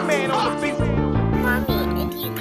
man on the beat. Mommy, Indian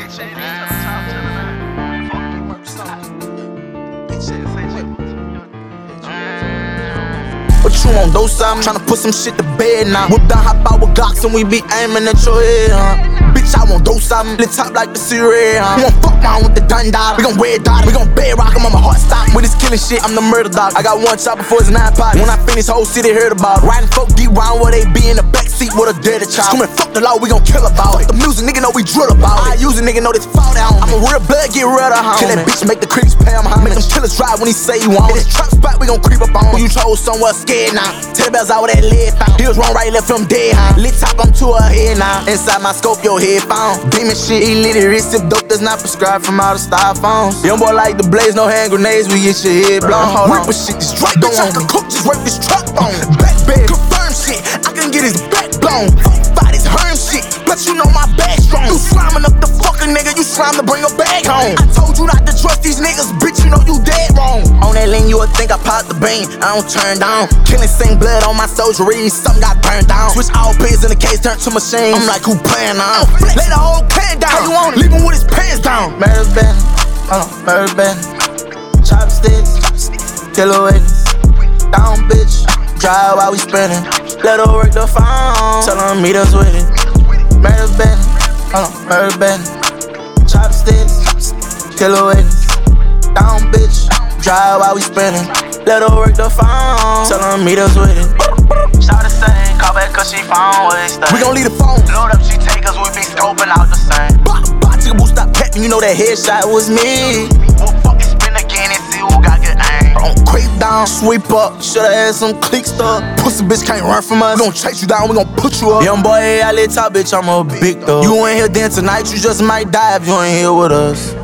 What you want, do something? Tryna put some shit to bed now. Whip down, hop out with Glocks and we be aiming at your head, Bitch, I won't do something. Lit top like the Syria, We gon' fuck around with the Dundee. We gon' red dot. We gon' bed rock him on my heart stop. With this killing shit, I'm the murder dog. I got one shot before it's 9 pots. When I finish, whole city heard about it. Riding folk deep round where they be in the backseat with a dirty child. Screaming, fuck the law, we gon' kill about it. The music, nigga know we drill about it. I use a nigga know this fall down. I'm a real blood, get rid of home. Kill that bitch, make the critics pay him home. Make them killers drive when he say he want it. This trap spot, we gon' creep up on. Who you chose somewhere scared now? Tell the bells out with that lead found. He was wrong, right, left from dead, Lit top, I'm to her head now. Inside my scope, your head found. Demon shit, illiterate, sip dope that's not prescribed from out of styrofoams. Young boy like the blaze, no hand grenades, we get your head blown. Ripper shit, this Drake don't want me. Cook, just work this trap on. Back bed, confirm shit, I can get his back blown. Fight his herm shit, but you know my bag strong. You sliming up the fucking nigga, you slime to bring a bag home. I told you not to trust these niggas, bitch, you know you dead wrong. On that lane, you would think I popped the bean, I don't turn down. Killing sing blood on my soldiery, something got burned down. Switch all pigs in the case, turn to machine. I'm like, who playing now? Lay the whole can down. How you want? Leave him with his pants down. Murder band, murder band. Chopsticks, killer witness. Down bitch, drive while we spinning. Let her work the phone, tell her meet us with it. Murder band, murder band. Chopsticks, killer witness. Down bitch, drive while we spinning. Let her work the phone, tell her meet us with it. Shout the same, call back cause she found where they stay. We gon' leave the phone. Load up, she take us, we be scoping out the same. Boo, stop capping, you know that headshot was me. We'll fucking spin again and see who got good aim. Don't creep down, sweep up. Shoulda had some click stuff. Pussy bitch can't run from us. We gon' chase you down, we gon' put you up. Young boy, I lit top, bitch, I'm a big thug. You ain't here then tonight, you just might die if you ain't here with us.